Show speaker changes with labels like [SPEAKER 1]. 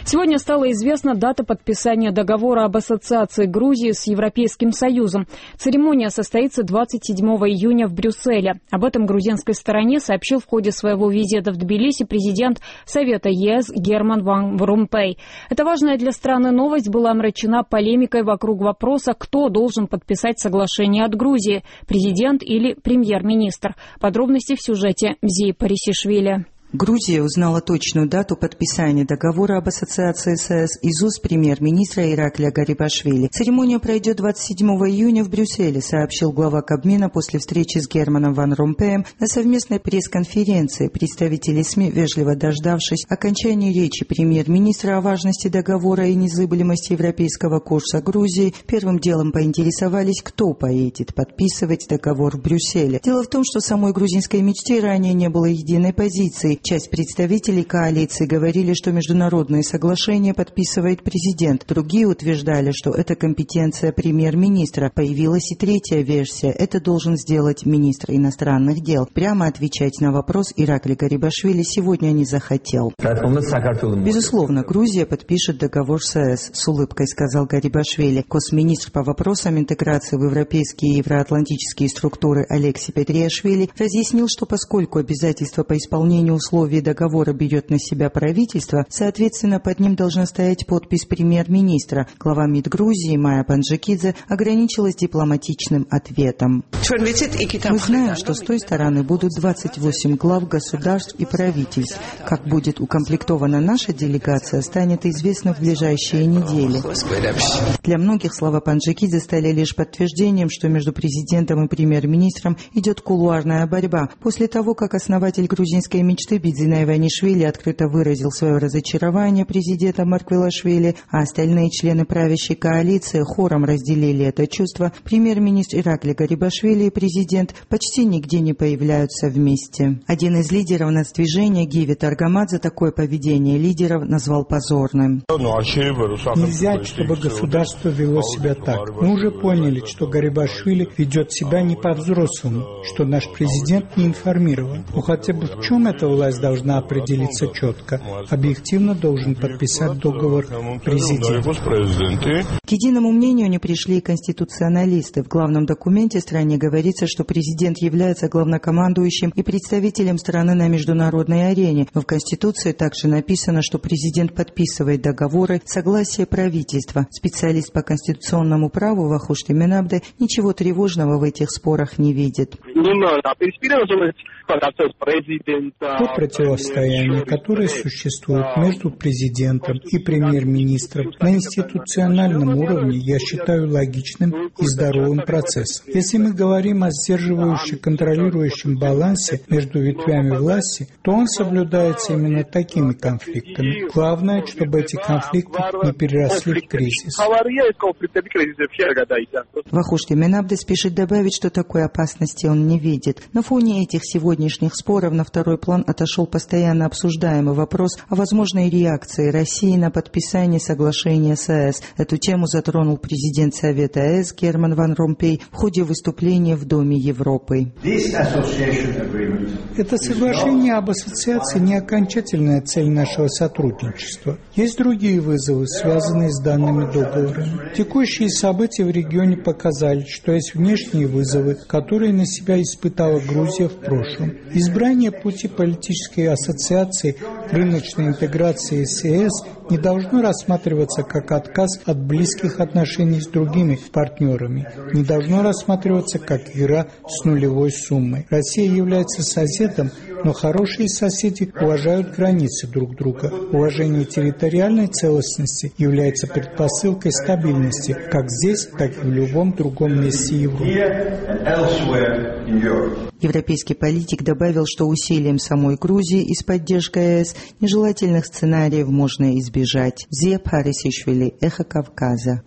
[SPEAKER 1] Сегодня стала известна дата подписания договора об ассоциации Грузии с Европейским Союзом. Церемония состоится 27 июня в Брюсселе. Об этом грузинской стороне сообщил в ходе своего визита в Тбилиси президент Совета ЕС Герман ван Ромпей. Эта важная для страны новость была омрачена полемикой вокруг вопроса, кто должен подписать соглашение от Грузии – президент или премьер-министр. Подробности в сюжете Мзии Парисишвили.
[SPEAKER 2] Грузия узнала точную дату подписания договора об ассоциации с ЕС из уст премьер-министра Ираклия Гарибашвили. Церемония пройдет 27 июня в Брюсселе, сообщил глава Кабмина после встречи с Германом ван Ромпеем на совместной пресс-конференции. Представители СМИ, вежливо дождавшись окончания речи премьер-министра о важности договора и незыблемости европейского курса Грузии, первым делом поинтересовались, кто поедет подписывать договор в Брюсселе. Дело в том, что самой грузинской мечте ранее не было единой позиции. Часть представителей коалиции говорили, что международные соглашения подписывает президент. Другие утверждали, что это компетенция премьер-министра. Появилась и третья версия. Это должен сделать министр иностранных дел. Прямо отвечать на вопрос Ираклий Гарибашвили сегодня не захотел. Безусловно, Грузия подпишет договор с ЕС, с улыбкой сказал Гарибашвили. Косминистр по вопросам интеграции в европейские и евроатлантические структуры Алексей Петриашвили разъяснил, что поскольку обязательства по исполнению условий договора берет на себя правительство, соответственно, под ним должна стоять подпись премьер-министра. Глава МИД Грузии Майя Панджикидзе ограничилась дипломатичным ответом. Мы знаем, что с той стороны будут 28 глав государств и правительств. Как будет укомплектована наша делегация, станет известно в ближайшие недели. Для многих слова Панджикидзе стали лишь подтверждением, что между президентом и премьер-министром идет кулуарная борьба. После того, как основатель грузинской мечты Бидзина Иванишвили открыто выразил свое разочарование президента Марквелашвили, а остальные члены правящей коалиции хором разделили это чувство, премьер-министр Ираклий Гарибашвили и президент почти нигде не появляются вместе. Один из лидеров нацдвижения Гиви Таргамадзе такое поведение лидеров назвал позорным.
[SPEAKER 3] Нельзя, чтобы государство вело себя так. Мы уже поняли, что Гарибашвили ведет себя не по-взрослому, что наш президент не информирован. Но хотя бы в чем эта власть должна определиться четко. Объективно должен подписать договор президент.
[SPEAKER 2] К единому мнению не пришли и конституционалисты. В главном документе стране говорится, что президент является главнокомандующим и представителем страны на международной арене. Но в Конституции также написано, что президент подписывает договоры с согласия правительства. Специалист по конституционному праву Вахушти Менабде ничего тревожного в этих спорах не видит.
[SPEAKER 3] То противостояние, которое существует между президентом и премьер-министром на институциональном уровне, я считаю логичным и здоровым процессом. Если мы говорим о сдерживающем, контролирующем балансе между ветвями власти, то он соблюдается именно такими конфликтами. Главное, чтобы эти конфликты не переросли в кризис.
[SPEAKER 2] Вахушти Менабде спешит добавить, что такой опасности он не видит. На фоне этих сегодняшних споров на второй план отошел постоянно обсуждаемый вопрос о возможной реакции России на подписание соглашения с ЕС. Эту тему затронул президент Совета ЕС Герман ван Ромпей в ходе выступления в Доме Европы.
[SPEAKER 3] Это соглашение об ассоциации не окончательная цель нашего сотрудничества. Есть другие вызовы, связанные с данными договорами. Текущие события в регионе показали, что есть внешние вызовы, которые на себя испытала Грузия в прошлом. Избрание пути политической ассоциации, рыночной интеграции с ЕС не должно рассматриваться как отказ от близких отношений с другими партнерами, не должно рассматриваться как игра с нулевой суммой. Россия является соседом, но хорошие соседи уважают границы друг друга. Уважение территориальной целостности является предпосылкой стабильности, как здесь, так и в любом другом месте Европы.
[SPEAKER 2] Европейский политик добавил, что усилием самой Грузии и с поддержкой ЕС нежелательных сценариев можно избежать. Мзия Парисишвили, Эхо Кавказа.